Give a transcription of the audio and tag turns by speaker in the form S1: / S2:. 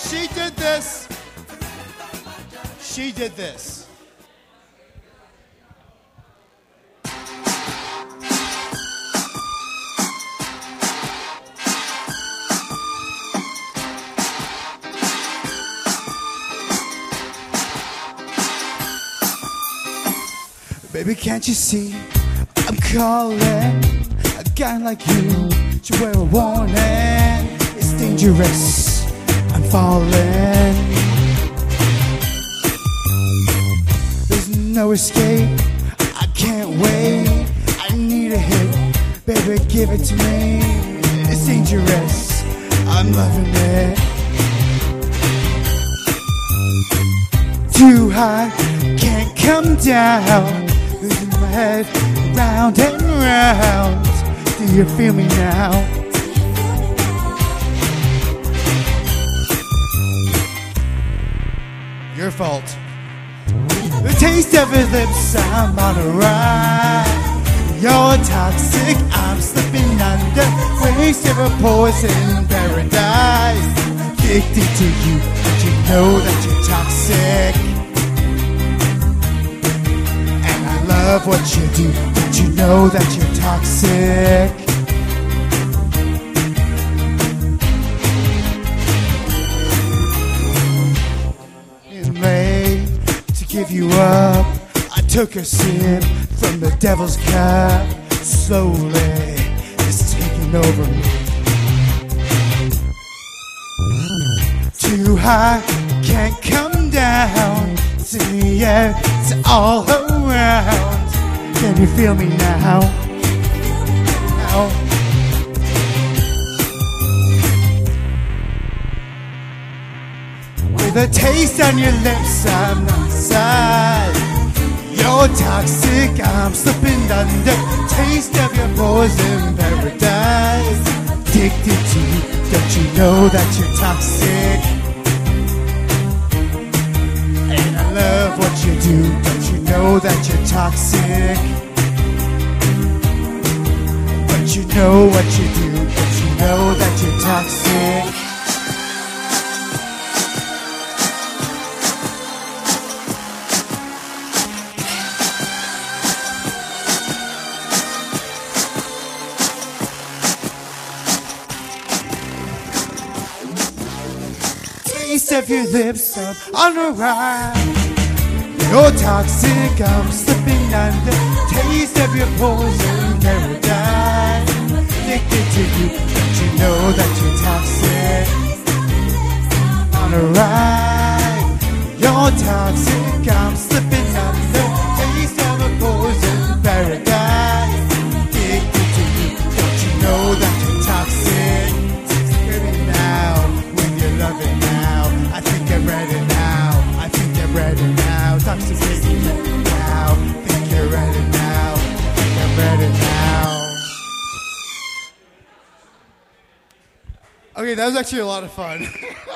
S1: She did this. She did this. Baby, can't you see I'm calling? A guy like you should wear a warning. It's dangerous, I'm falling. There's no escape, I can't wait. I need a hit, baby, give it to me. It's dangerous, I'm loving it. Too high, can't come down. Losing my head round and round. Do you feel me now? Your fault. The taste of his lips, I'm on a ride. You're toxic, I'm slipping under. Waste of a poison paradise. Addicted to you, but you know that you're toxic. Love what you do, but you know that you're toxic. In May, to give you up, I took a sip from the devil's cup. Slowly, it's taking over me. Too high, can't come down. To the air, it's all around. Can you feel me now? Now. With a taste on your lips, I'm outside. You're toxic, I'm slipping under. Taste of your poison paradise. Addicted to you, don't you know that you're toxic? Love what you do, don't you know that you're toxic? But you know what you do, don't you know that you're toxic? Taste of your lips, I'm on a ride. You're toxic, I'm slipping under. Taste of your poison paradise. Addicted to you, don't you know that you're toxic? On a ride, you're toxic, I'm slipping under. Taste of a poison paradise. Addicted to you, don't you know that you're toxic? Hear me now, when you love it now. I think I read it now, I think I read it now. Toxic baby now, think you're ready now, think I'm ready now. Okay, that was actually a lot of fun.